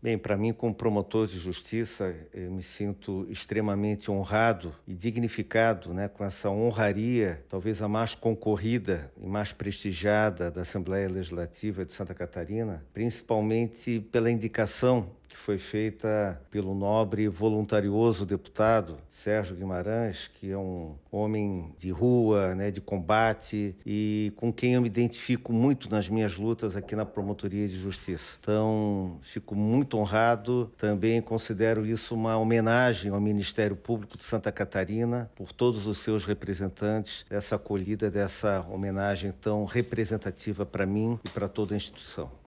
Bem, para mim, como promotor de justiça, eu me sinto extremamente honrado e dignificado, né, com essa honraria, talvez a mais concorrida e mais prestigiada da Assembleia Legislativa de Santa Catarina, principalmente pela indicação que foi feita pelo nobre e voluntarioso deputado Sérgio Guimarães, que é um homem de rua, né, de combate e com quem eu me identifico muito nas minhas lutas aqui na Promotoria de Justiça. Então, fico muito honrado, também considero isso uma homenagem ao Ministério Público de Santa Catarina por todos os seus representantes, essa acolhida dessa homenagem tão representativa para mim e para toda a instituição.